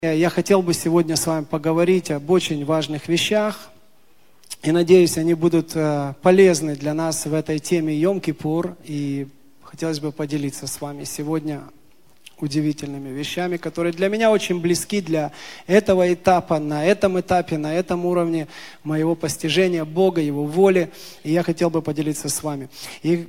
Я хотел бы сегодня с вами поговорить об очень важных вещах. И надеюсь, они будут полезны для нас в этой теме Йом-Кипур. И хотелось бы поделиться с вами сегодня удивительными вещами, которые для меня очень близки для этого этапа, на этом этапе, на этом уровне моего постижения Бога, Его воли. И я хотел бы поделиться с вами. И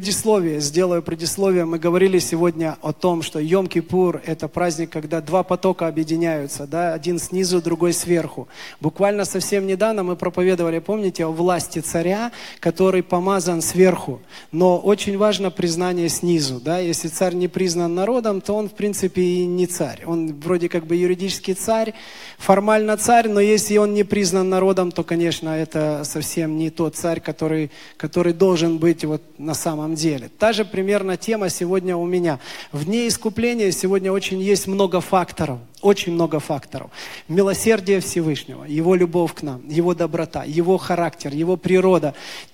сделаю предисловие. Мы говорили сегодня о том, что Йом-Кипур – это праздник, когда два потока объединяются, да? Один снизу, другой сверху. Буквально совсем недавно мы проповедовали, помните, о власти царя, который помазан сверху. Но очень важно признание снизу. Да? Если царь не признан народом, то он, в принципе, и не царь. Он вроде как бы юридический царь, формально царь, но если он не признан народом, то, конечно, это совсем не тот царь, который должен быть вот на самом деле. Та же примерно тема сегодня у меня. В дне искупления сегодня есть много факторов. Очень много факторов. Милосердие Всевышнего, Его любовь к нам, Его доброта, Его характер, Его природа.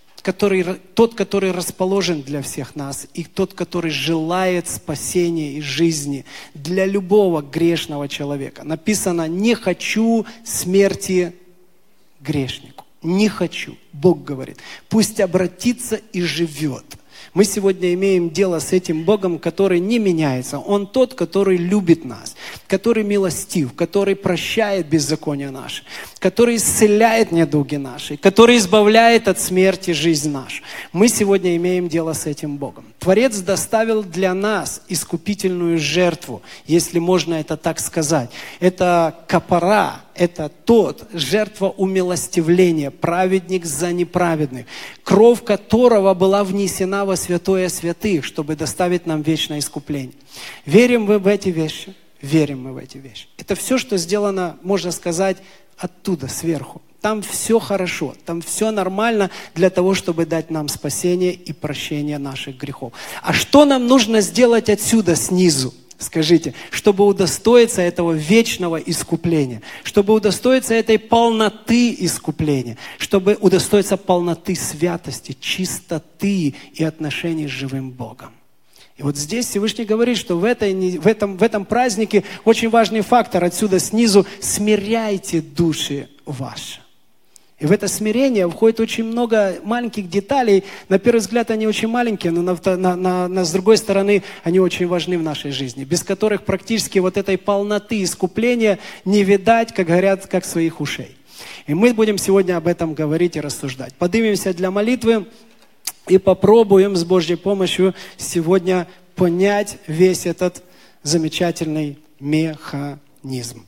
Тот, который расположен для всех нас, и тот, который желает спасения и жизни для любого грешного человека. Написано: «Не хочу смерти грешнику». Не хочу. Бог говорит. Пусть обратится и живет. Мы сегодня имеем дело с этим Богом, который не меняется. Он тот, который любит нас, который милостив, который прощает беззакония наши, который исцеляет недуги наши, который избавляет от смерти жизнь нашу. Мы сегодня имеем дело с этим Богом. Творец доставил для нас искупительную жертву, если можно это так сказать. Это капара. Это жертва умилостивления, праведник за неправедных, кровь которого была внесена во святое святых, чтобы доставить нам вечное искупление. Верим мы в эти вещи? Верим мы в эти вещи. Это все, что сделано, можно сказать, оттуда, сверху. Там все хорошо, там все нормально для того, чтобы дать нам спасение и прощение наших грехов. А что нам нужно сделать отсюда, снизу? Скажите, чтобы удостоиться этого вечного искупления, чтобы удостоиться этой полноты искупления, чтобы удостоиться полноты святости, чистоты и отношений с живым Богом. И вот здесь Всевышний говорит, что в этом празднике очень важный фактор отсюда снизу: смиряйте души ваши. И в это смирение входит очень много маленьких деталей. На первый взгляд они очень маленькие, но с другой стороны они очень важны в нашей жизни, без которых практически вот этой полноты искупления не видать, как говорят, как своих ушей. И мы будем сегодня об этом говорить и рассуждать. Поднимемся для молитвы и попробуем с Божьей помощью сегодня понять весь этот замечательный механизм.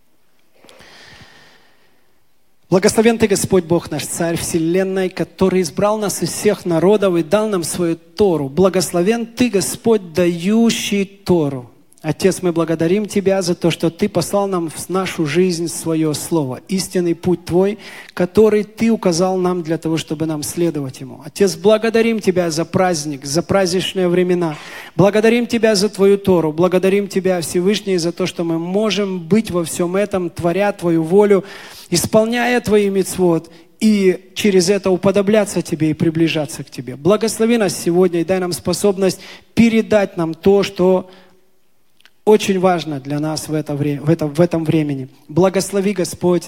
Благословен Ты, Господь Бог наш, Царь Вселенной, который избрал нас из всех народов и дал нам свою Тору. Благословен Ты, Господь, дающий Тору. Отец, мы благодарим Тебя за то, что Ты послал нам в нашу жизнь Свое Слово, истинный путь Твой, который Ты указал нам для того, чтобы нам следовать Ему. Отец, благодарим Тебя за праздник, за праздничные времена. Благодарим Тебя за Твою Тору. Благодарим Тебя, Всевышний, за то, что мы можем быть во всем этом, творя Твою волю, исполняя Твои мицвот, и через это уподобляться Тебе и приближаться к Тебе. Благослови нас сегодня и дай нам способность передать нам то, что очень важно для нас в этом времени. Благослови, Господь,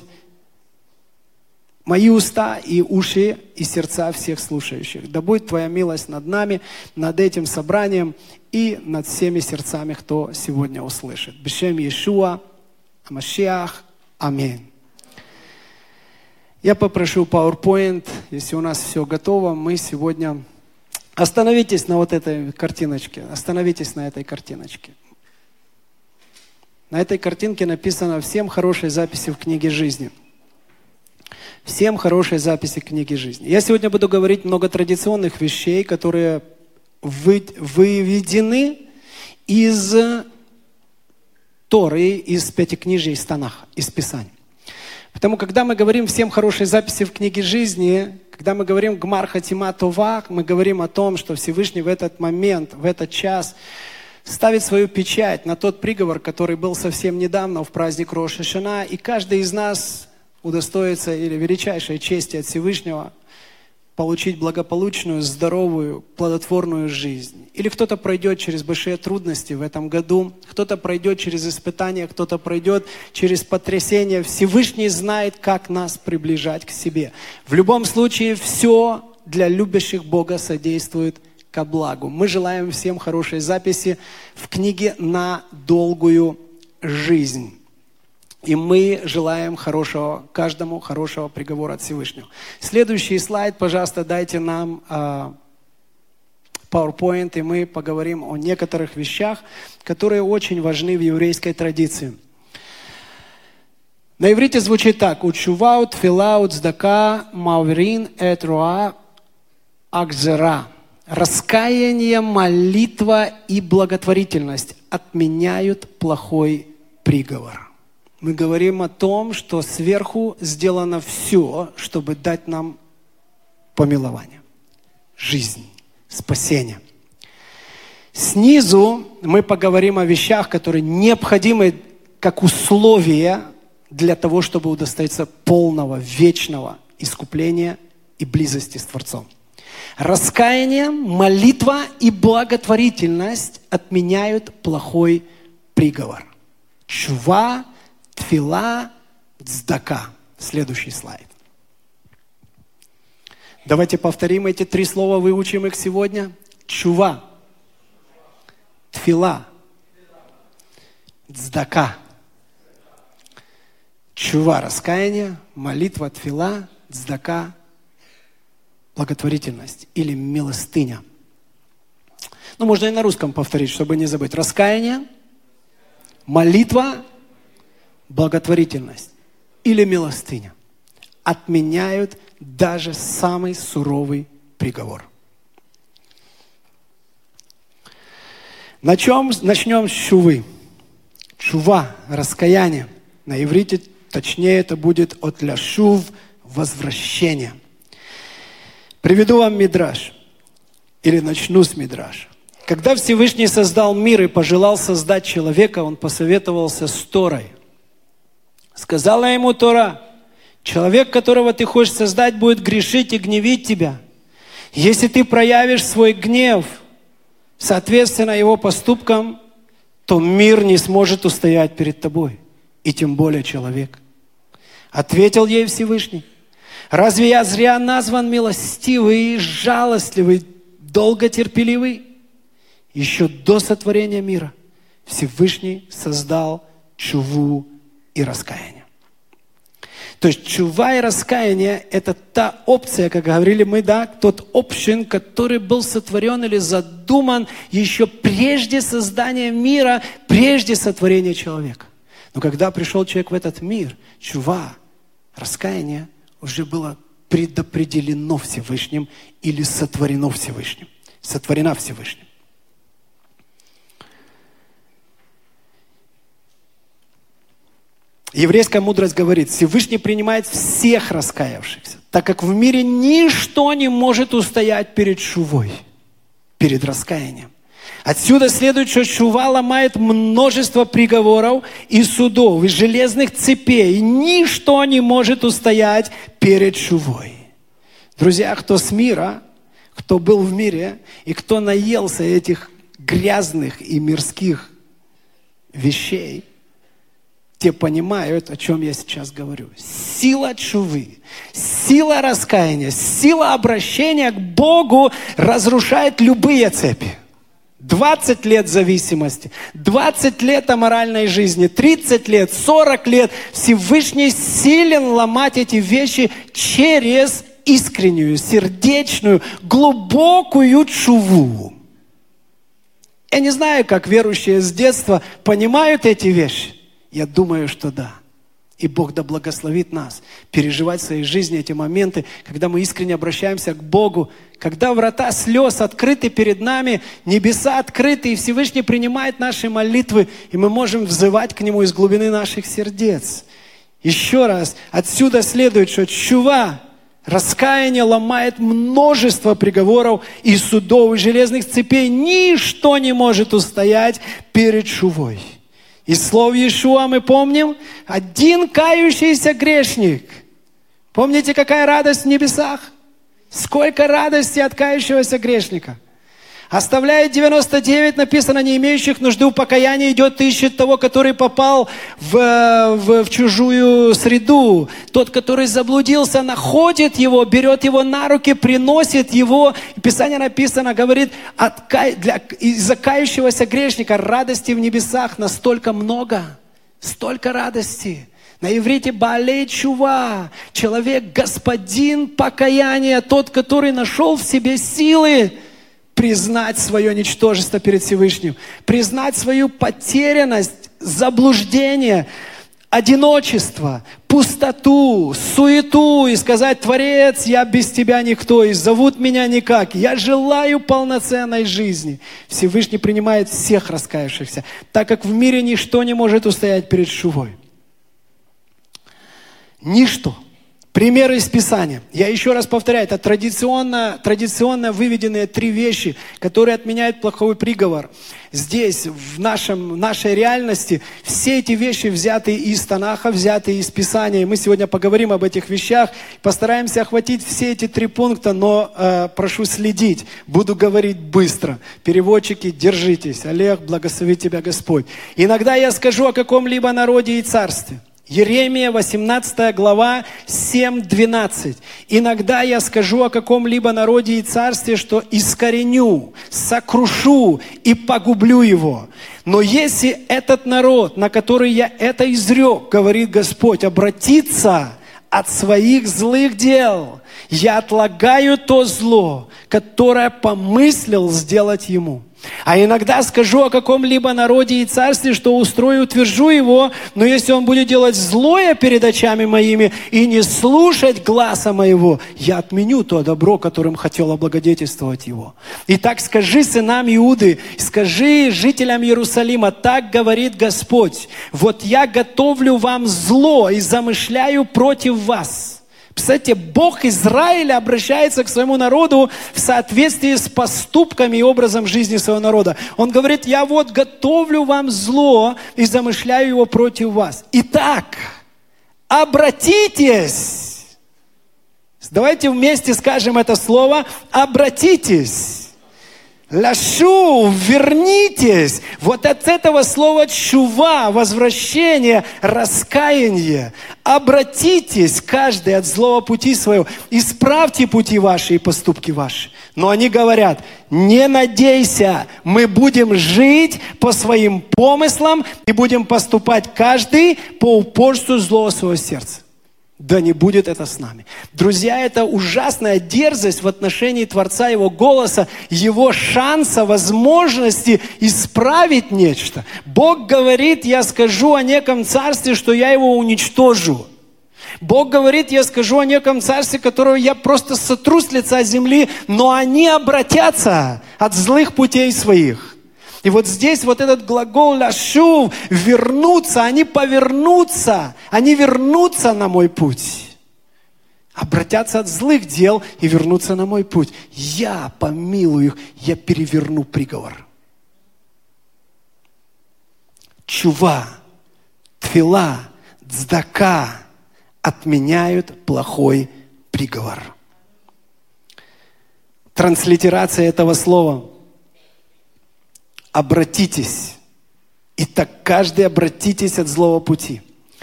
мои уста и уши и сердца всех слушающих. Да будет Твоя милость над нами, над этим собранием и над всеми сердцами, кто сегодня услышит. Бешем Иешуа, Амашиах, аминь. Я попрошу PowerPoint, если у нас все готово, мы сегодня... Остановитесь на вот этой картиночке, остановитесь на этой картиночке. На этой картинке написано: «Всем хорошие записи в книге жизни». Всем хорошие записи в книге жизни. Я сегодня буду говорить много традиционных вещей, которые выведены из Торы, из Пятикнижия, из Танаха, из Писания. Потому когда мы говорим «всем хорошие записи в книге жизни», когда мы говорим «Гмар Хатима Това», мы говорим о том, что Всевышний в этот момент, в этот час ставит свою печать на тот приговор, который был совсем недавно в праздник Рош ха-Шана, и каждый из нас удостоится или величайшей чести от Всевышнего получить благополучную, здоровую, плодотворную жизнь. Или кто-то пройдет через большие трудности в этом году, кто-то пройдет через испытания, кто-то пройдет через потрясения. Всевышний знает, как нас приближать к себе. В любом случае, все для любящих Бога содействует ко благу. Мы желаем всем хорошей записи в книге «На долгую жизнь». И мы желаем каждому хорошего приговора от Всевышнего. Следующий слайд, пожалуйста, дайте нам PowerPoint, и мы поговорим о некоторых вещах, которые очень важны в еврейской традиции. На иврите звучит так: «Учува, тфила, цдака, маврин, эт роа, акзера». Раскаяние, молитва и благотворительность отменяют плохой приговор. Мы говорим о том, что сверху сделано все, чтобы дать нам помилование, жизнь, спасение. Снизу мы поговорим о вещах, которые необходимы как условия для того, чтобы удостоиться полного, вечного искупления и близости с Творцом. Раскаяние, молитва и благотворительность отменяют плохой приговор. Чува, тфила, цдака. Следующий слайд. Давайте повторим эти три слова, выучим их сегодня. Чува, тфила, цдака. Чува — раскаяние, молитва — тфила, цдака — благотворительность или милостыня. Можно и на русском повторить, чтобы не забыть. Раскаяние, молитва, благотворительность или милостыня отменяют даже самый суровый приговор. Начнем с чувы. Чува — раскаяние. На иврите, точнее, это будет от ляшув — возвращение. Приведу вам мидраш, или начну с мидраша. Когда Всевышний создал мир и пожелал создать человека, Он посоветовался с Торой. Сказала ему Тора: человек, которого ты хочешь создать, будет грешить и гневить тебя. Если ты проявишь свой гнев, соответственно его поступкам, то мир не сможет устоять перед тобой, и тем более человек. Ответил ей Всевышний: разве я зря назван милостивый, жалостливый, долготерпеливый? Еще до сотворения мира Всевышний создал чуву и раскаяние. То есть чува и раскаяние — это та опция, как говорили мы, тот общин, который был сотворен или задуман еще прежде создания мира, прежде сотворения человека. Но когда пришел человек в этот мир, чува, раскаяние уже было предопределено Всевышним или сотворено Всевышним. Сотворена Всевышним. Еврейская мудрость говорит: Всевышний принимает всех раскаявшихся, так как в мире ничто не может устоять перед шувой, перед раскаянием. Отсюда следует, что шува ломает множество приговоров и судов, и железных цепей, и ничто не может устоять перед шувой. Друзья, кто с мира, кто был в мире, и кто наелся этих грязных и мирских вещей, те понимают, о чем я сейчас говорю. Сила чувы, сила раскаяния, сила обращения к Богу разрушает любые цепи. 20 лет зависимости, 20 лет аморальной жизни, 30 лет, 40 лет. Всевышний силен ломать эти вещи через искреннюю, сердечную, глубокую чуву. Я не знаю, как верующие с детства понимают эти вещи. Я думаю, что да. И Бог да благословит нас переживать в своей жизни эти моменты, когда мы искренне обращаемся к Богу, когда врата слез открыты перед нами, небеса открыты, и Всевышний принимает наши молитвы, и мы можем взывать к Нему из глубины наших сердец. Еще раз, отсюда следует, что чува, раскаяние ломает множество приговоров и судов, и железных цепей. Ничто не может устоять перед чувой. Из слов Иешуа мы помним: один кающийся грешник. Помните, какая радость в небесах? Сколько радости от кающегося грешника. Оставляет 99, написано, не имеющих нужды в покаянии, идет и ищет того, который попал в чужую среду. Тот, который заблудился, находит его, берет его на руки, приносит его. Писание написано, говорит, из-за кающегося грешника радости в небесах настолько много, столько радости. На иврите «Баалей чува» – человек, господин покаяния, тот, который нашел в себе силы признать свое ничтожество перед Всевышним, признать свою потерянность, заблуждение, одиночество, пустоту, суету и сказать: «Творец, я без тебя никто, и зовут меня никак, я желаю полноценной жизни». Всевышний принимает всех раскаявшихся, так как в мире ничто не может устоять перед шувой. Ничто. Примеры из Писания. Я еще раз повторяю, это традиционно выведенные 3 вещи, которые отменяют плохой приговор. Здесь, в нашей реальности, все эти вещи взяты из Танаха, взяты из Писания. И мы сегодня поговорим об этих вещах, постараемся охватить все эти 3 пункта, но прошу следить. Буду говорить быстро. Переводчики, держитесь. Олег, благослови тебя Господь. Иногда я скажу о каком-либо народе и царстве. Еремия, 18 глава, 7-12. «Иногда я скажу о каком-либо народе и царстве, что искореню, сокрушу и погублю его. Но если этот народ, на который я это изрек, говорит Господь, обратится от своих злых дел, я отлагаю то зло, которое помыслил сделать ему. А иногда скажу о каком-либо народе и царстве, что устрою, утвержу его, но если он будет делать злое перед очами моими и не слушать гласа моего, я отменю то добро, которым хотел облагодетельствовать его. Итак, скажи сынам Иуды, скажи жителям Иерусалима, так говорит Господь, вот я готовлю вам зло и замышляю против вас». Кстати, Бог Израиля обращается к своему народу в соответствии с поступками и образом жизни своего народа. Он говорит: я вот готовлю вам зло и замышляю его против вас. Итак, обратитесь. Давайте вместе скажем это слово: обратитесь. Лашу, вернитесь. Вот от этого слова чува, возвращение, раскаяние. Обратитесь каждый от злого пути своего. Исправьте пути ваши и поступки ваши. Но они говорят: не надейся, мы будем жить по своим помыслам и будем поступать каждый по упорству злого своего сердца. Да не будет это с нами. Друзья, это ужасная дерзость в отношении Творца, Его голоса, Его шанса, возможности исправить нечто. Бог говорит: я скажу о неком царстве, что я его уничтожу. Бог говорит: я скажу о неком царстве, которого я просто сотру с лица земли, но они обратятся от злых путей своих. И вот здесь вот этот глагол «ляшув» – вернуться, они повернутся, они вернутся на мой путь. Обратятся от злых дел и вернутся на мой путь. Я помилую их, я переверну приговор. Чува, тфила, цдака отменяют плохой приговор. Транслитерация этого слова – обратитесь. Итак, каждый обратитесь от злого пути.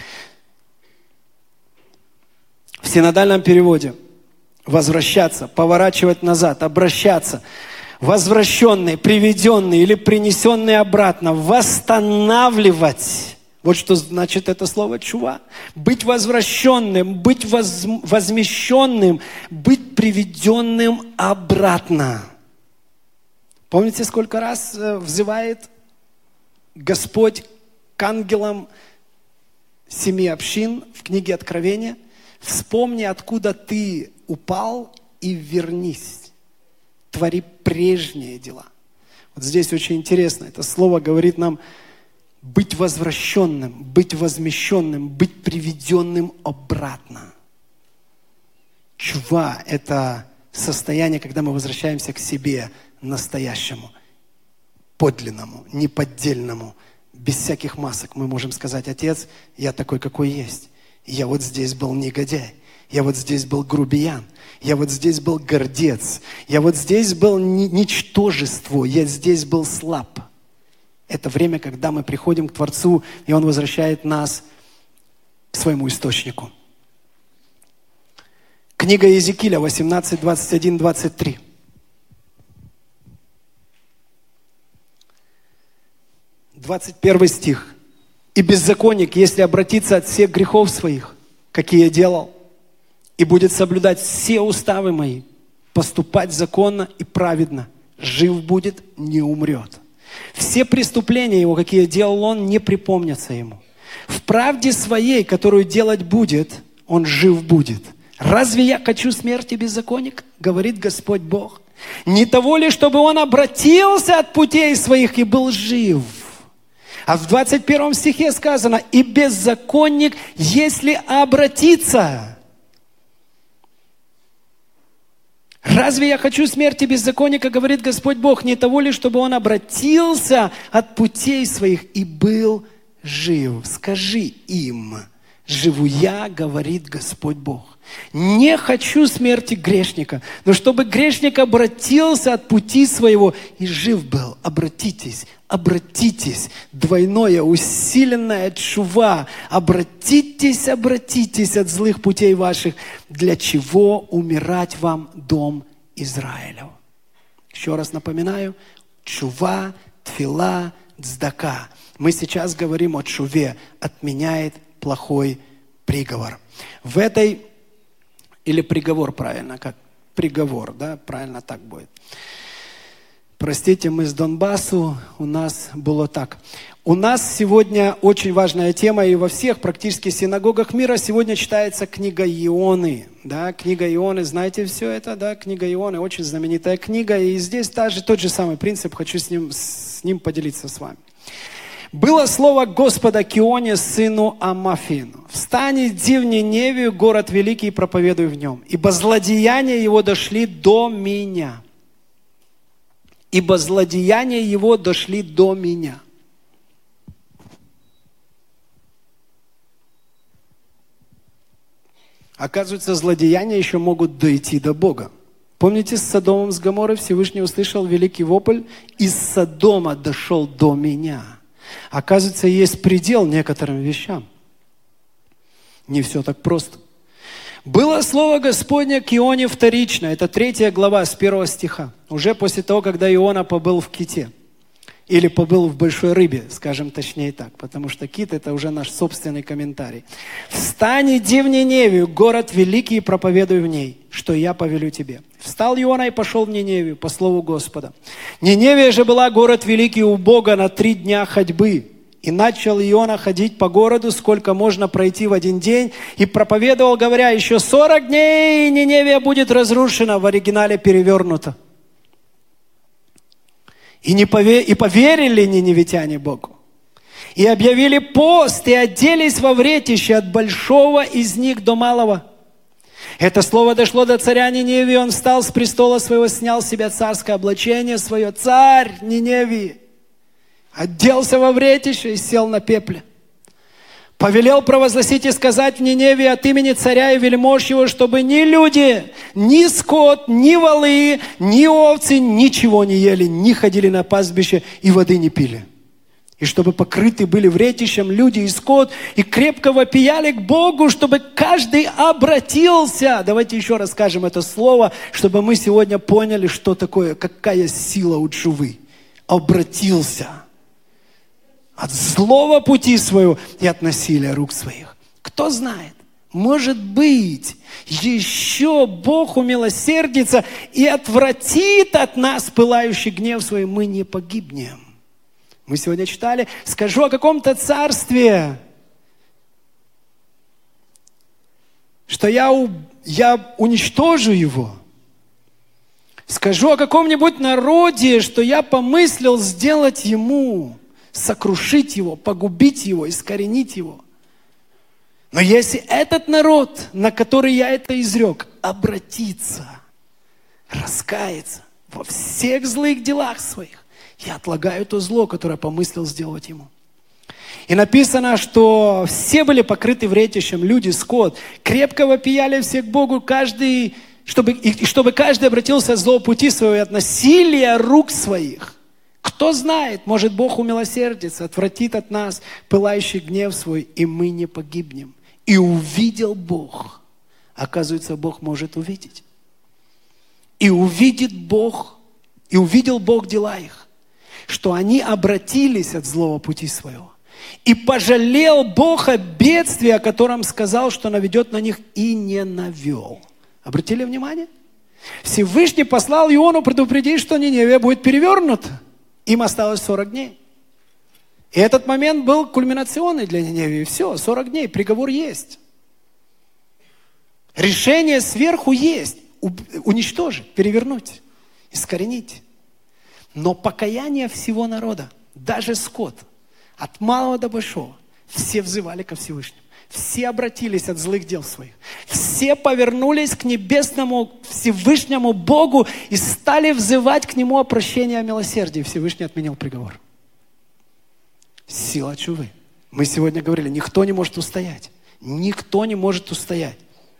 В синодальном переводе возвращаться, поворачивать назад, обращаться, возвращенные, приведенные или принесенные обратно, восстанавливать. Вот что значит это слово чува. Быть возвращенным, быть возмещенным, быть приведенным обратно. Помните, сколько раз взывает Господь к ангелам 7 общин в книге Откровения? Вспомни, откуда ты упал, и вернись. Твори прежние дела. Вот здесь очень интересно. Это слово говорит нам быть возвращенным, быть возмещенным, быть приведенным обратно. Чува – это состояние, когда мы возвращаемся к себе настоящему, подлинному, неподдельному, без всяких масок. Мы можем сказать: Отец, я такой, какой есть. Я вот здесь был негодяй. Я вот здесь был грубиян. Я вот здесь был гордец. Я вот здесь был ничтожество. Я здесь был слаб. Это время, когда мы приходим к Творцу, и Он возвращает нас к своему источнику. Книга Иезекииля 18, 21, 23. 21 стих. «И беззаконник, если обратится от всех грехов своих, какие делал, и будет соблюдать все уставы мои, поступать законно и праведно, жив будет, не умрет. Все преступления его, какие делал он, не припомнятся ему. В правде своей, которую делать будет, он жив будет. Разве я хочу смерти беззаконника, говорит Господь Бог? Не того ли, чтобы он обратился от путей своих и был жив?» А в 21 стихе сказано: «И беззаконник, если обратится». Разве я хочу смерти беззаконника, говорит Господь Бог, не того ли, чтобы он обратился от путей своих и был жив? Скажи им: живу я, говорит Господь Бог. Не хочу смерти грешника, но чтобы грешник обратился от пути своего и жив был. Обратитесь, обратитесь. Двойное, усиленное тшува. Обратитесь, обратитесь от злых путей ваших. Для чего умирать вам, дом Израилев? Еще раз напоминаю. Тшува, тфила, цдака. Мы сейчас говорим о тшуве. Отменяет плохой приговор. В этой... Или приговор, правильно, как приговор, да, правильно так будет. Простите, мы с Донбассу, у нас было так. У нас сегодня очень важная тема, и во всех практически синагогах мира сегодня читается книга Ионы. Да, книга Ионы, знаете все это, да, книга Ионы, очень знаменитая книга, и здесь также тот же самый принцип, хочу с ним поделиться с вами. «Было слово Господа к Ионе, сыну Амафину. Встань, иди в Ниневию, город великий, и проповедуй в нем. Ибо злодеяния его дошли до меня». Ибо злодеяния его дошли до меня. Оказывается, злодеяния еще могут дойти до Бога. Помните, с Содомом, с Гоморрой Всевышний услышал великий вопль: «Из Содома дошел до меня». Оказывается, есть предел некоторым вещам. Не все так просто. Было слово Господне к Ионе вторично. Это 3 глава с 1 стиха. Уже после того, когда Иона побыл в ките. Или побыл в большой рыбе, скажем точнее так. Потому что кит — это уже наш собственный комментарий. «Встань, иди в Ниневию, город великий, и проповедуй в ней, что я повелю тебе». Встал Иона и пошел в Ниневию по слову Господа. Ниневия же была город великий у Бога на 3 дня ходьбы. И начал Иона ходить по городу, сколько можно пройти в 1 день, и проповедовал, говоря: еще 40 дней, и Ниневия будет разрушена, в оригинале перевернуто. И поверили ниневитяне Богу. И объявили пост, и оделись во вретище от большого из них до малого. Это слово дошло до царя Ниневии, он встал с престола своего, снял с себя царское облачение свое. Царь Ниневии оделся во вретище и сел на пепле. Повелел провозгласить и сказать в Ниневии от имени царя и вельмож его, чтобы ни люди, ни скот, ни волы, ни овцы ничего не ели, ни ходили на пастбище и воды не пили. И чтобы покрыты были вретищем люди и скот, и крепко вопияли к Богу, чтобы каждый обратился. Давайте еще раз скажем это слово, чтобы мы сегодня поняли, что такое, какая сила у тшувы. Обратился от злого пути своего и от насилия рук своих. Кто знает, может быть, еще Бог умилосердится и отвратит от нас пылающий гнев свой, мы не погибнем. Мы сегодня читали: скажу о каком-то царстве, что я уничтожу его. Скажу о каком-нибудь народе, что я помыслил сделать ему, сокрушить его, погубить его, искоренить его. Но если этот народ, на который я это изрек, обратится, раскается во всех злых делах своих, я отлагаю то зло, которое помыслил сделать ему. И написано, что все были покрыты вретищем, люди, скот. Крепко вопияли все к Богу, чтобы каждый обратился от злого пути своего и от насилия рук своих. Кто знает, может Бог умилосердится, отвратит от нас пылающий гнев свой, и мы не погибнем. И увидел Бог. Оказывается, Бог может увидеть. И увидел Бог дела их, что они обратились от злого пути своего. И пожалел Бог о бедствии, о котором сказал, что наведет на них, и не навел. Обратили внимание? Всевышний послал Иону предупредить, что Ниневия будет перевернута. Им осталось 40 дней. И этот момент был кульминационный для Ниневии. Все, 40 дней, приговор есть. Решение сверху есть. Уничтожить, перевернуть, искоренить. Но покаяние всего народа, даже скот, от малого до большого, все взывали ко Всевышнему. Все обратились от злых дел своих. Все повернулись к небесному Всевышнему Богу и стали взывать к Нему о прощении, о милосердии. Всевышний отменил приговор. Сила тшувы. Мы сегодня говорили, никто не может устоять. Никто не может устоять.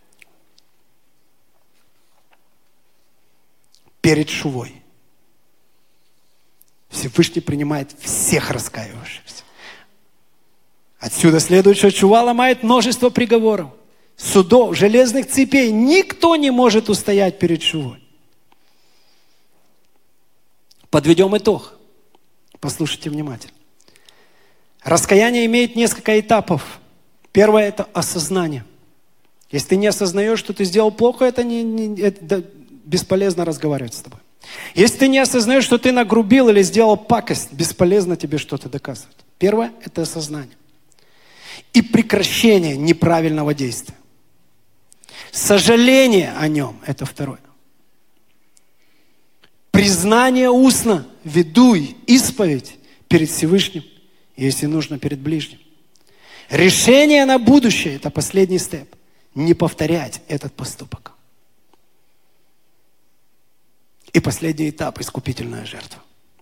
Перед шувой. Всевышний принимает всех раскаивавшихся. Отсюда следует, что тшува ломает множество приговоров, судов, железных цепей. Никто не может устоять перед тшувой. Подведем итог. Послушайте внимательно. Раскаяние имеет несколько этапов. Первое – это осознание. Если ты не осознаешь, что ты сделал плохо, это бесполезно разговаривать с тобой. Если ты не осознаешь, что ты нагрубил или сделал пакость, бесполезно тебе что-то доказывать. Первое – это осознание. И прекращение неправильного действия. Сожаление о нем – это второе. Признание устно, ведуй, исповедь перед Всевышним, если нужно, перед ближним. Решение на будущее – это последний степ. Не повторять этот поступок. И последний этап – искупительная жертва.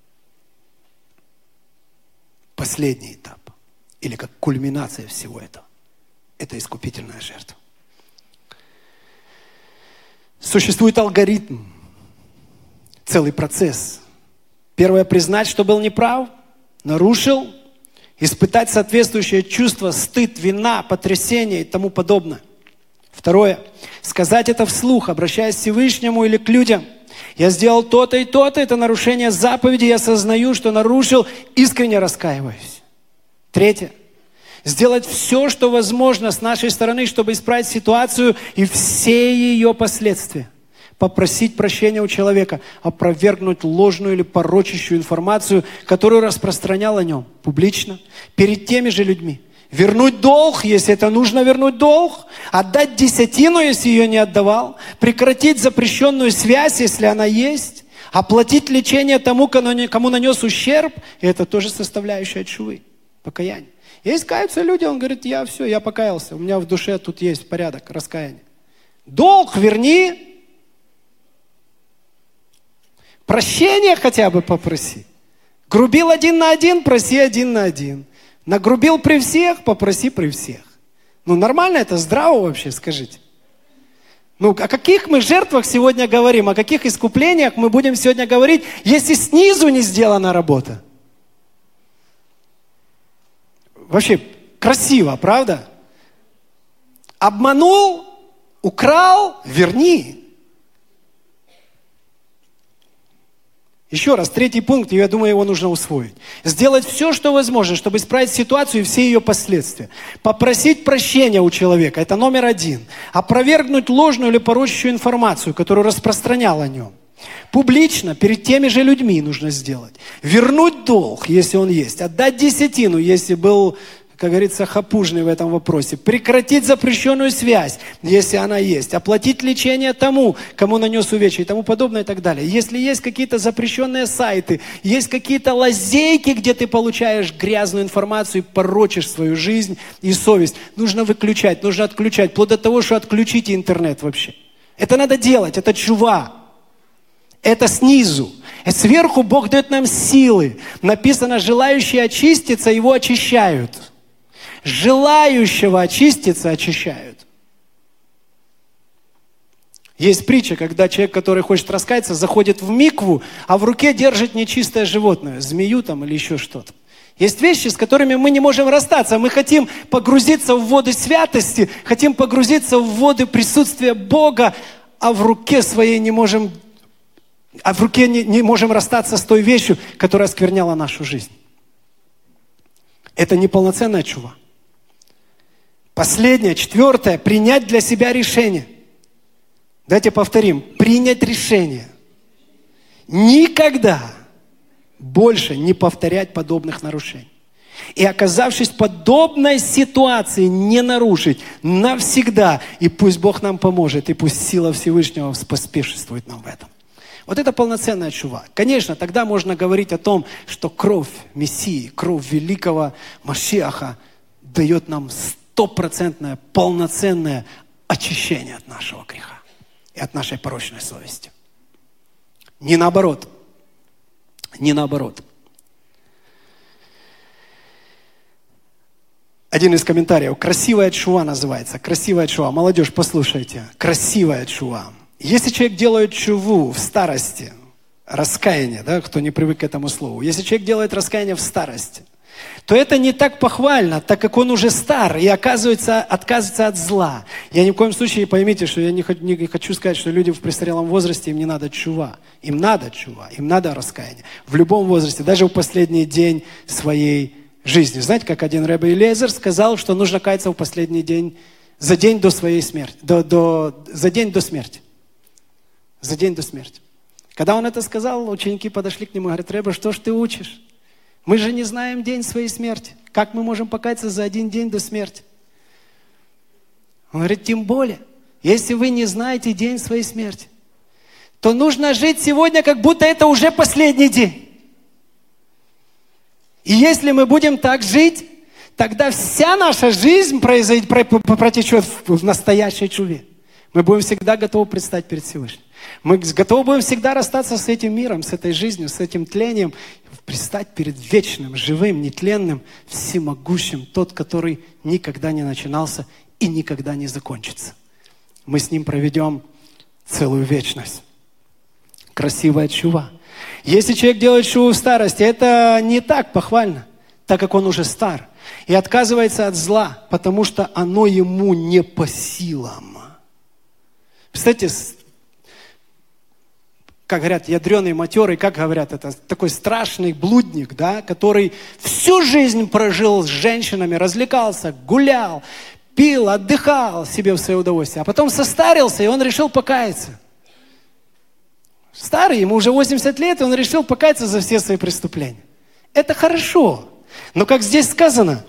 Последний этап. Или как кульминация всего этого. Это искупительная жертва. Существует алгоритм. Целый процесс. Первое – признать, что был неправ, нарушил, испытать соответствующее чувство, стыд, вина, потрясение и тому подобное. Второе – сказать это вслух, обращаясь к Всевышнему или к людям. Я сделал то-то и то-то, это нарушение заповеди, я осознаю, что нарушил, искренне раскаиваюсь. Третье. Сделать все, что возможно с нашей стороны, чтобы исправить ситуацию и все ее последствия. Попросить прощения у человека, опровергнуть ложную или порочащую информацию, которую распространял о нем публично, перед теми же людьми. Вернуть долг, если это нужно вернуть долг. Отдать десятину, если ее не отдавал. Прекратить запрещенную связь, если она есть. Оплатить лечение тому, кому нанес ущерб. И это тоже составляющая тшувы, покаяние. Есть каются люди, он говорит, я покаялся. У меня в душе тут есть порядок, раскаяние. Долг верни. Прощение хотя бы попроси. Грубил 1 на 1, проси 1 на 1. Нагрубил при всех, попроси при всех. Нормально это, здраво вообще, скажите. О каких мы жертвах сегодня говорим, о каких искуплениях мы будем сегодня говорить, если снизу не сделана работа? Вообще красиво, правда? Обманул, украл, верни. Еще раз, третий пункт, я думаю, его нужно усвоить. Сделать все, что возможно, чтобы исправить ситуацию и все ее последствия. Попросить прощения у человека, это номер 1. Опровергнуть ложную или порочащую информацию, которую распространял о нем. Публично, перед теми же людьми нужно сделать. Вернуть долг, если он есть. Отдать десятину, если был, как говорится, хапужный в этом вопросе. Прекратить запрещенную связь, если она есть. Оплатить лечение тому, кому нанес увечья и тому подобное и так далее. Если есть какие-то запрещенные сайты, есть какие-то лазейки, где ты получаешь грязную информацию и порочишь свою жизнь и совесть, нужно выключать, нужно отключать. Вплоть до того, что отключите интернет вообще. Это надо делать, это тшува. Это снизу. Сверху Бог дает нам силы. Написано, желающие очиститься, его очищают. Желающего очиститься очищают. Есть притча, когда человек, который хочет раскаяться, заходит в микву, а в руке держит нечистое животное, змею там или еще что-то. Есть вещи, с которыми мы не можем расстаться. Мы хотим погрузиться в воды святости, хотим погрузиться в воды присутствия Бога, а в руке своей не можем расстаться с той вещью, которая оскверняла нашу жизнь. Это неполноценная тшува. Последнее, четвертое, принять для себя решение. Давайте повторим. Принять решение. Никогда больше не повторять подобных нарушений. И оказавшись в подобной ситуации, не нарушить навсегда. И пусть Бог нам поможет, и пусть сила Всевышнего поспешествует нам в этом. Вот это полноценная тшува. Конечно, тогда можно говорить о том, что кровь Мессии, кровь великого Машиаха дает нам стопроцентное, полноценное очищение от нашего греха и от нашей порочной совести. Не наоборот. Не наоборот. Один из комментариев. Красивая тшува называется. Красивая тшува. Молодежь, послушайте. Красивая тшува. Если человек делает тшуву в старости, раскаяние, да, кто не привык к этому слову. Если человек делает раскаяние в старости, то это не так похвально, так как он уже стар и, оказывается, отказывается от зла. Я ни в коем случае, поймите, что я не хочу сказать, что люди в престарелом возрасте, им не надо тшува. Им надо тшува, им надо раскаяние. В любом возрасте, даже в последний день своей жизни. Знаете, как один Ребе Элиэзер сказал, что нужно каяться в последний день, за день до своей смерти. За день до смерти. За день до смерти. Когда он это сказал, ученики подошли к нему и говорят: Ребе, что ж ты учишь? Мы же не знаем день своей смерти. Как мы можем покаяться за один день до смерти? Он говорит: тем более, если вы не знаете день своей смерти, то нужно жить сегодня, как будто это уже последний день. И если мы будем так жить, тогда вся наша жизнь протечет в настоящей тшуве. Мы будем всегда готовы предстать перед Всевышним. Мы готовы будем всегда расстаться с этим миром, с этой жизнью, с этим тлением, предстать перед вечным, живым, нетленным, всемогущим, тот, который никогда не начинался и никогда не закончится. Мы с ним проведем целую вечность. Красивая тшува. Если человек делает тшуву в старости, это не так похвально, так как он уже стар. И отказывается от зла, потому что оно ему не по силам. Представляете, как говорят, ядреный, матерый, как говорят, это такой страшный блудник, да, который всю жизнь прожил с женщинами, развлекался, гулял, пил, отдыхал себе в свое удовольствие. А потом состарился, и он решил покаяться. Старый, ему уже 80 лет, и он решил покаяться за все свои преступления. Это хорошо. Но как здесь сказано,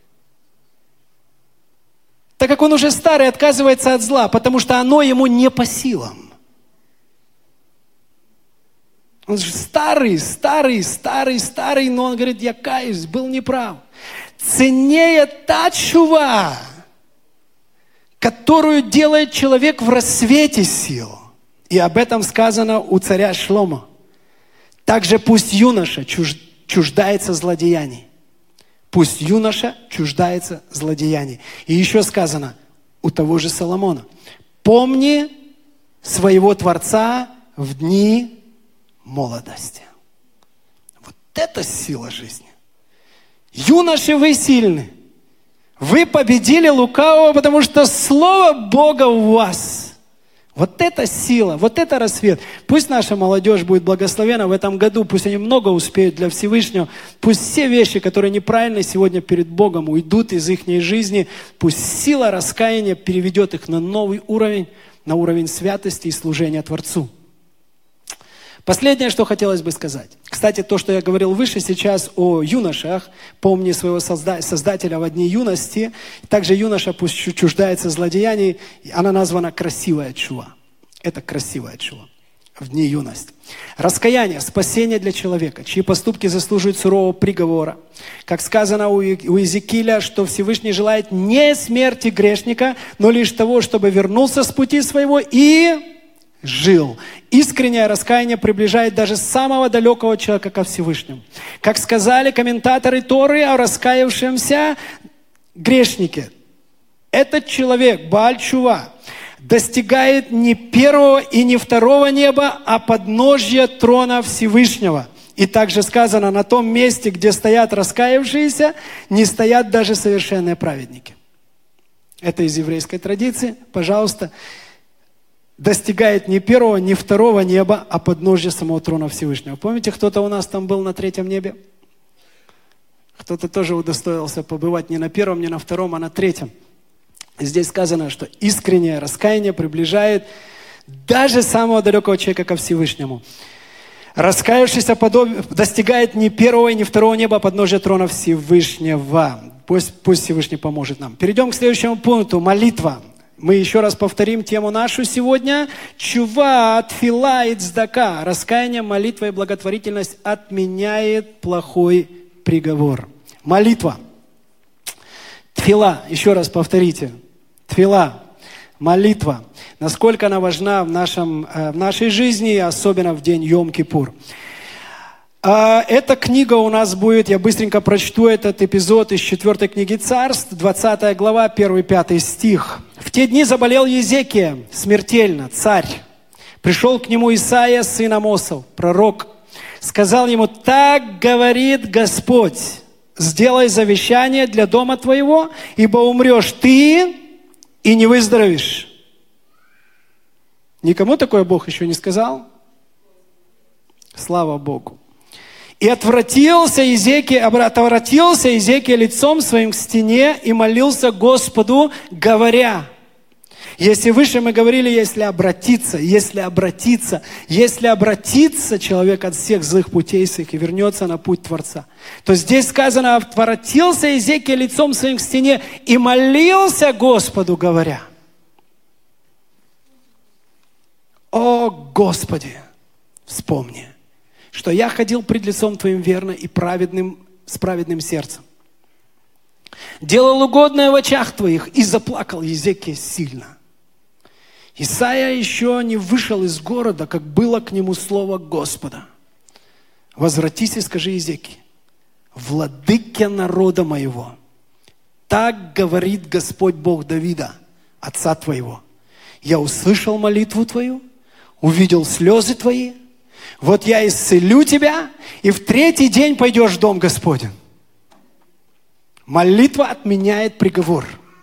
так как он уже старый, отказывается от зла, потому что оно ему не по силам. Он же старый, но он говорит: я каюсь, был неправ. Ценнее та тшува, которую делает человек в рассвете сил. И об этом сказано у царя Шломо. Также пусть юноша чуждается злодеяний. Пусть юноша чуждается злодеяний. И еще сказано у того же Соломона: помни своего Творца в дни молодости. Вот это сила жизни. Юноши, вы сильны. Вы победили лукавого, потому что Слово Бога у вас. Вот это сила, вот это рассвет. Пусть наша молодежь будет благословена в этом году, пусть они много успеют для Всевышнего. Пусть все вещи, которые неправильны сегодня перед Богом, уйдут из их жизни. Пусть сила раскаяния переведет их на новый уровень, на уровень святости и служения Творцу. Последнее, что хотелось бы сказать. Кстати, то, что я говорил выше сейчас о юношах, помни своего Создателя во дни юности. Также юноша пусть чуждается злодеяний. Она названа красивая тшува. Это красивая тшува в дни юности. Раскаяние, спасение для человека, чьи поступки заслуживают сурового приговора. Как сказано у Иезекииля, что Всевышний желает не смерти грешника, но лишь того, чтобы вернулся с пути своего и жил. Искреннее раскаяние приближает даже самого далекого человека ко Всевышнему. Как сказали комментаторы Торы о раскаявшемся грешнике, этот человек, Бааль Тшува, достигает не первого и не второго неба, а подножья трона Всевышнего. И также сказано, на том месте, где стоят раскаявшиеся, не стоят даже совершенные праведники. Это из еврейской традиции. Пожалуйста, достигает не первого, не второго неба, а подножья самого трона Всевышнего. Помните, кто-то у нас там был на третьем небе? Кто-то тоже удостоился побывать не на первом, не на втором, а на третьем. Здесь сказано, что искреннее раскаяние приближает даже самого далекого человека ко Всевышнему. Раскаявшийся достигает не первого и не второго неба, а подножия трона Всевышнего. Пусть Всевышний поможет нам. Перейдем к следующему пункту. Молитва. Мы еще раз повторим тему нашу сегодня. Тшува, тфила и цдака. Раскаяние, молитва и благотворительность отменяет плохой приговор. Молитва. Тфила. Еще раз повторите. Тфила. Молитва. Насколько она важна в нашей жизни, особенно в день Йом-Кипур. Эта книга у нас будет, я быстренько прочту этот эпизод из 4 книги Царств, 20 глава, 1-5 стих. «В те дни заболел Езекия смертельно, царь. Пришел к нему Исаия, сын Амосов, пророк. Сказал ему: так говорит Господь, сделай завещание для дома твоего, ибо умрешь ты и не выздоровеешь». Никому такое Бог еще не сказал? Слава Богу. «И отвратился Езекия лицом своим к стене и молился Господу, говоря». Если выше мы говорили, если обратиться человек от всех злых путей своих и вернется на путь Творца, то здесь сказано: отвратился Езекия лицом своим к стене и молился Господу, говоря. О Господи, вспомни, что я ходил пред лицом Твоим верно и с праведным сердцем. Делал угодное в очах Твоих, и заплакал Езекия сильно. Исаия еще не вышел из города, как было к нему слово Господа. Возвратись и скажи Езекии: владыке народа моего, так говорит Господь Бог Давида, отца твоего. Я услышал молитву твою, увидел слезы твои. Вот я исцелю тебя, и в третий день пойдешь в дом Господень. Молитва отменяет приговор.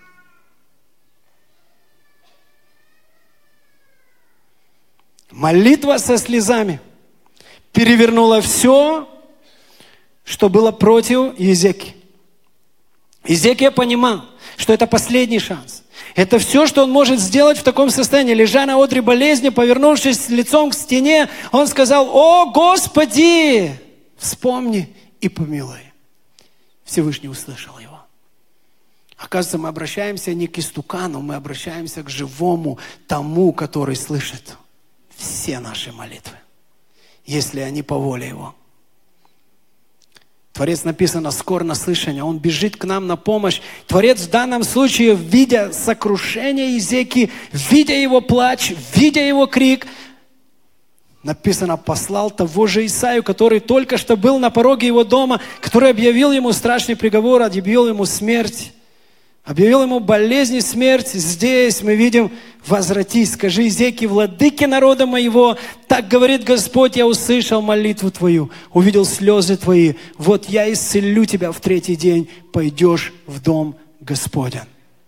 Молитва со слезами перевернула все, что было против Езекии. Езекия понимал, что это последний шанс. Это все, что он может сделать в таком состоянии. Лежа на одре болезни, повернувшись лицом к стене, он сказал: «О Господи, вспомни и помилуй». Всевышний услышал его. Оказывается, мы обращаемся не к истукану, мы обращаемся к живому тому, который слышит все наши молитвы, если они по воле Его. Творец, написано, скор на слышание. Он бежит к нам на помощь. Творец в данном случае, видя сокрушение Езекии, видя его плач, видя его крик, написано, послал того же Исаию, который только что был на пороге его дома, который объявил ему страшный приговор, объявил ему смерть, объявил ему болезнь и смерть. Здесь мы видим: возвратись, скажи Езекии, владыке народа моего, так говорит Господь, я услышал молитву твою, увидел слезы твои, вот я исцелю тебя в третий день, пойдешь в дом Господень.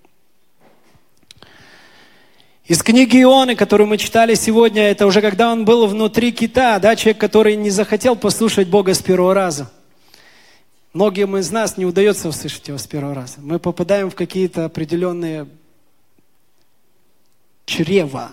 Из книги Ионы, которую мы читали сегодня, это уже когда он был внутри кита, да, человек, который не захотел послушать Бога с первого раза. Многим из нас не удается услышать Его с первого раза. Мы попадаем в какие-то определенные чрева.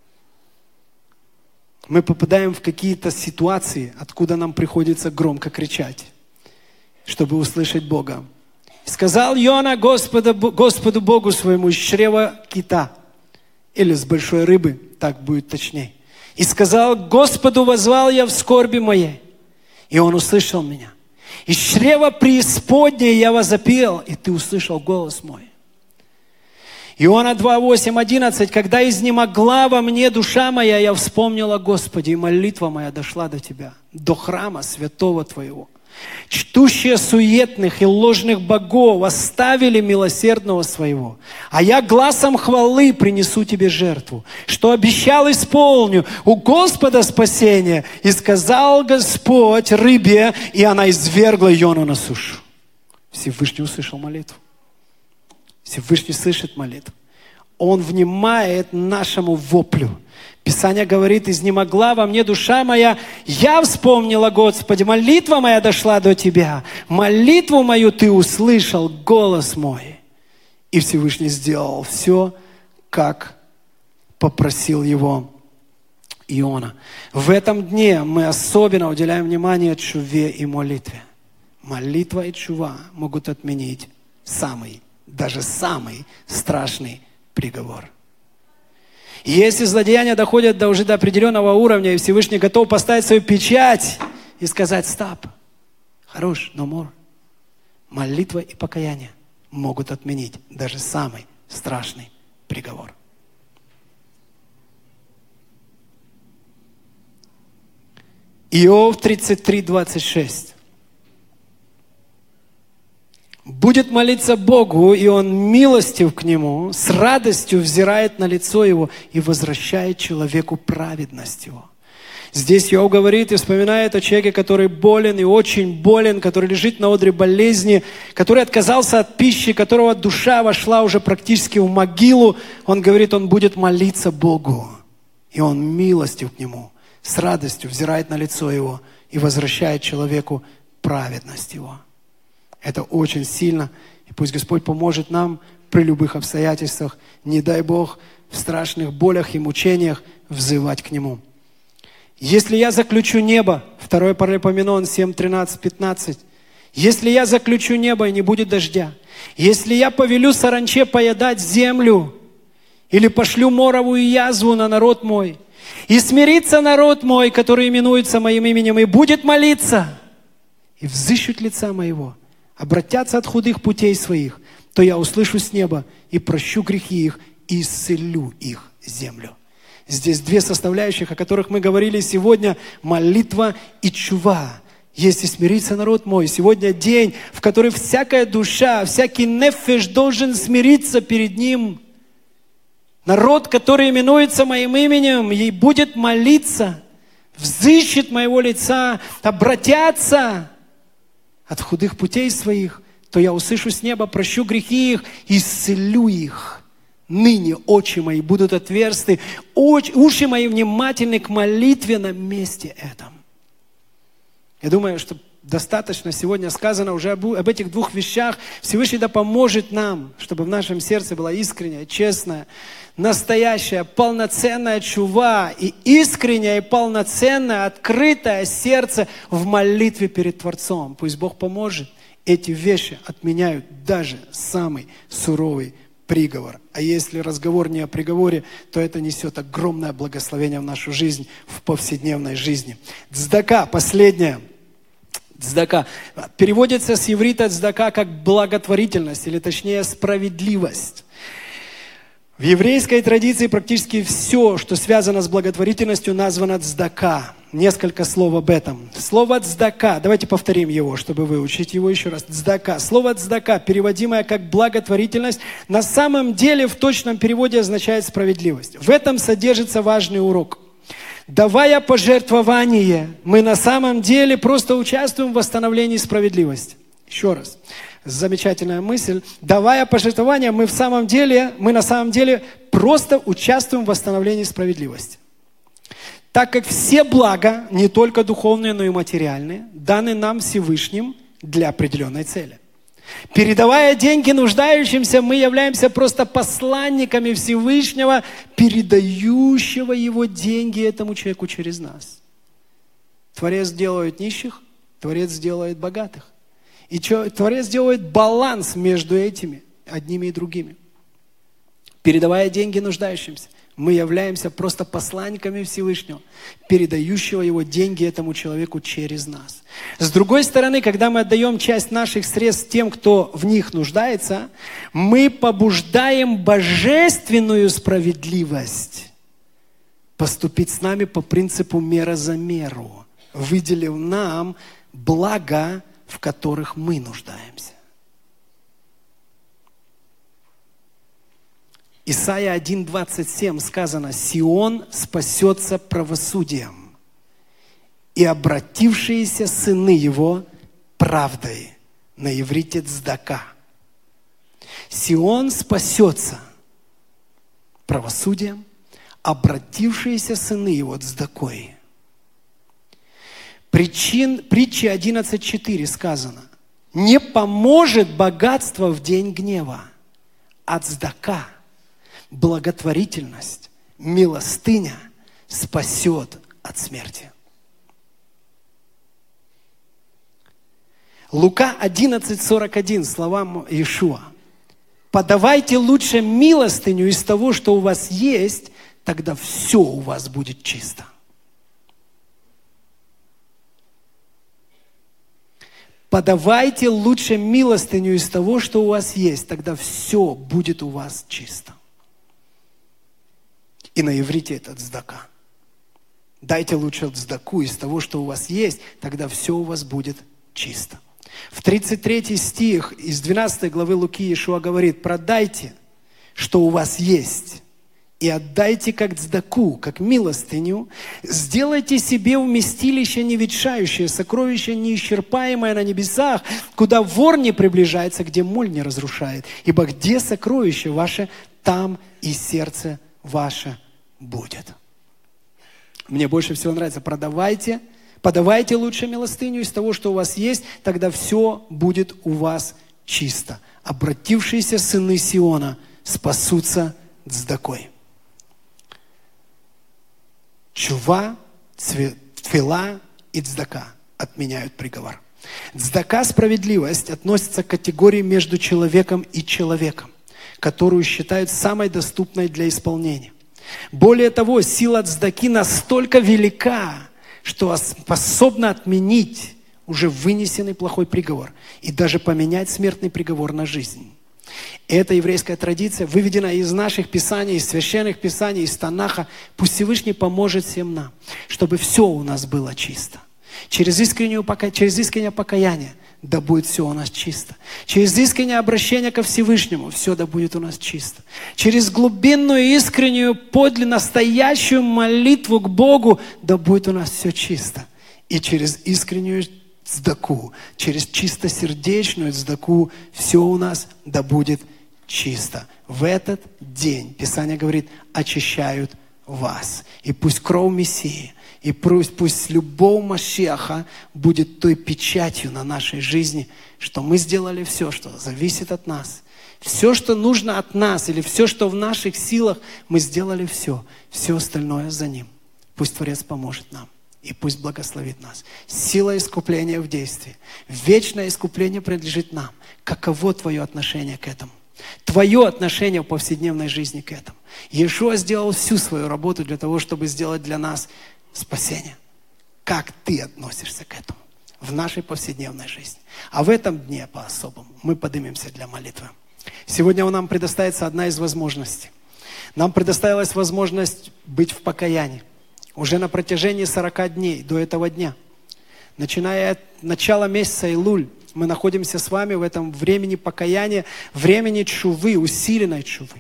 Мы попадаем в какие-то ситуации, откуда нам приходится громко кричать, чтобы услышать Бога. «Сказал Иона Господу Богу своему из чрева кита», или с большой рыбы, так будет точнее. «И сказал: Господу воззвал я в скорби моей, и Он услышал меня. Из чрева преисподней я возопил, и Ты услышал голос мой». Иоанна 2:8-11. «Когда изнемогла во мне душа моя, я вспомнила Господи, и молитва моя дошла до Тебя, до храма святого Твоего. Чтущие суетных и ложных богов оставили милосердного своего, а я гласом хвалы принесу Тебе жертву, что обещал исполню, у Господа спасение. И сказал Господь рыбе, и она извергла Иону на сушу». Всевышний услышал молитву. Всевышний слышит молитву. Он внимает нашему воплю. Писание говорит: «Изнемогла во мне душа моя, я вспомнила, Господи, молитва моя дошла до Тебя, молитву мою Ты услышал, голос мой». И Всевышний сделал все, как попросил его Иона. В этом дне мы особенно уделяем внимание тшуве и молитве. Молитва и тшува могут отменить даже самый страшный приговор. И если злодеяния доходят уже до определенного уровня, и Всевышний готов поставить свою печать и сказать: «Стоп, хорош, no more», молитва и покаяние могут отменить даже самый страшный приговор. Иов 33:26. «Будет молиться Богу, и Он милостив к нему, с радостью взирает на лицо его и возвращает человеку праведность его». Здесь Иов говорит и вспоминает о человеке, который болен и очень болен, который лежит на одре болезни, который отказался от пищи, которого душа вошла уже практически в могилу. Он говорит, он будет молиться Богу, и Он милостив к нему, с радостью взирает на лицо его и возвращает человеку праведность его. Это очень сильно. И пусть Господь поможет нам при любых обстоятельствах, не дай Бог, в страшных болях и мучениях взывать к Нему. «Если я заключу небо», 2 Паралипоменон 7, 13, 15. «Если я заключу небо, и не будет дождя, если я повелю саранче поедать землю, или пошлю моровую язву на народ мой, и смирится народ мой, который именуется моим именем, и будет молиться, и взыщут лица моего, обратятся от худых путей своих, то я услышу с неба и прощу грехи их, и исцелю их землю». Здесь две составляющих, о которых мы говорили сегодня: молитва и тшува. Если смирится народ мой, сегодня день, в который всякая душа, всякий нефеш должен смириться перед Ним. Народ, который именуется моим именем, и будет молиться, взыщет моего лица, обратятся от худых путей своих, то я услышу с неба, прощу грехи их, исцелю их. Ныне очи мои будут отверсты, уши мои внимательны к молитве на месте этом. Я думаю, что достаточно сегодня сказано уже об этих двух вещах. Всевышний да поможет нам, чтобы в нашем сердце была искренняя, честная, настоящая, полноценная тшува и искреннее и полноценное, открытое сердце в молитве перед Творцом. Пусть Бог поможет. Эти вещи отменяют даже самый суровый приговор. А если разговор не о приговоре, то это несет огромное благословение в нашу жизнь, в повседневной жизни. Цдака, последнее. Цдака. Переводится с иврита цдака как благотворительность, или точнее справедливость. В еврейской традиции практически все, что связано с благотворительностью, названо цдака. Несколько слов об этом. Слово цдака, давайте повторим его, чтобы выучить его еще раз. Цдака. Слово цдака, переводимое как благотворительность, на самом деле в точном переводе означает справедливость. В этом содержится важный урок. Давая пожертвование, мы на самом деле просто участвуем в восстановлении справедливости. Еще раз. Замечательная мысль. Давая пожертвования, мы на самом деле просто участвуем в восстановлении справедливости. Так как все блага, не только духовные, но и материальные, даны нам Всевышним для определенной цели. Передавая деньги нуждающимся, мы являемся просто посланниками Всевышнего, передающего Его деньги этому человеку через нас. Творец делает нищих, Творец делает богатых. И Творец делает баланс между этими, одними и другими. Передавая деньги нуждающимся, Мы являемся просто посланниками Всевышнего, передающего его деньги этому человеку через нас. С другой стороны, когда мы отдаем часть наших средств тем, кто в них нуждается, мы побуждаем божественную справедливость поступить с нами по принципу мера за меру, выделив нам блага, в которых мы нуждаемся. Исайя 1:27 сказано: «Сион спасется правосудием, и обратившиеся сыны его правдой». На иврите цдака. Сион спасется правосудием, обратившиеся сыны его цдакой. Притче 11:4 сказано: «Не поможет богатство в день гнева, а цдака, благотворительность, милостыня спасет от смерти». Лука 11:41, слова Иешуа: «Подавайте лучше милостыню из того, что у вас есть, тогда все у вас будет чисто». Подавайте лучше милостыню из того, что у вас есть, тогда все будет у вас чисто. И на иврите это цдака. Дайте лучше цдаку из того, что у вас есть, тогда все у вас будет чисто. В 33 стих из 12 главы Луки Иешуа говорит: «Продайте, что у вас есть, и отдайте как цдаку, как милостыню, сделайте себе вместилище неветшающее, сокровище неисчерпаемое на небесах, куда вор не приближается, где моль не разрушает. Ибо где сокровище ваше, там и сердце ваше будет». Мне больше всего нравится: подавайте лучше милостыню из того, что у вас есть, тогда все будет у вас чисто. Обратившиеся сыны Сиона спасутся цдакой. Чува, тфила и цдака отменяют приговор. Цдака, справедливость, относится к категории между человеком и человеком, которую считают самой доступной для исполнения. Более того, сила цдаки настолько велика, что способна отменить уже вынесенный плохой приговор и даже поменять смертный приговор на жизнь. Эта еврейская традиция выведена из наших писаний, из священных писаний, из Танаха. Пусть Всевышний поможет всем нам, чтобы все у нас было чисто. Через искреннее покаяние да будет все у нас чисто. Через искреннее обращение ко Всевышнему все да будет у нас чисто. Через глубинную, искреннюю, подлинно настоящую молитву к Богу да будет у нас все чисто. И через искреннюю цдаку, через чистосердечную цдаку все у нас да будет чисто. В этот день, Писание говорит, очищают вас. И пусть кровь Мессии, и пусть любовь Машиаха будет той печатью на нашей жизни, что мы сделали все, что зависит от нас. Все, что нужно от нас, или все, что в наших силах, мы сделали все. Все остальное за Ним. Пусть Творец поможет нам. И пусть благословит нас. Сила искупления в действии. Вечное искупление принадлежит нам. Каково твое отношение к этому? Твое отношение в повседневной жизни к этому. Иешуа сделал всю свою работу для того, чтобы сделать для нас спасение. Как ты относишься к этому в нашей повседневной жизни? А в этом дне по-особому мы поднимемся для молитвы. Сегодня нам предоставится одна из возможностей. Нам предоставилась возможность быть в покаянии. Уже на протяжении 40 дней до этого дня. Начиная от начала месяца Илуль, мы находимся с вами в этом времени покаяния, времени тшувы, усиленной тшувы.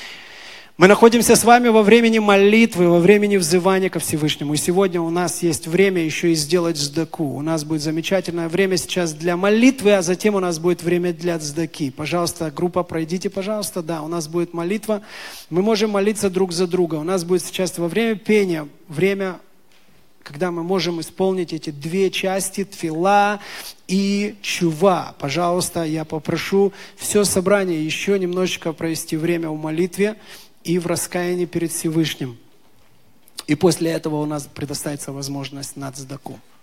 Мы находимся с вами во времени молитвы, во времени взывания ко Всевышнему. И сегодня у нас есть время еще и сделать цдаку. У нас будет замечательное время сейчас для молитвы, а затем у нас будет время для цдаки. Пожалуйста, группа, пройдите, пожалуйста. Да, у нас будет молитва. Мы можем молиться друг за друга. У нас будет сейчас во время пения, время, когда мы можем исполнить эти две части, тфила и чува. Пожалуйста, я попрошу все собрание еще немножечко провести время в молитве и в раскаянии перед Всевышним. И после этого у нас предоставится возможность на цдаку.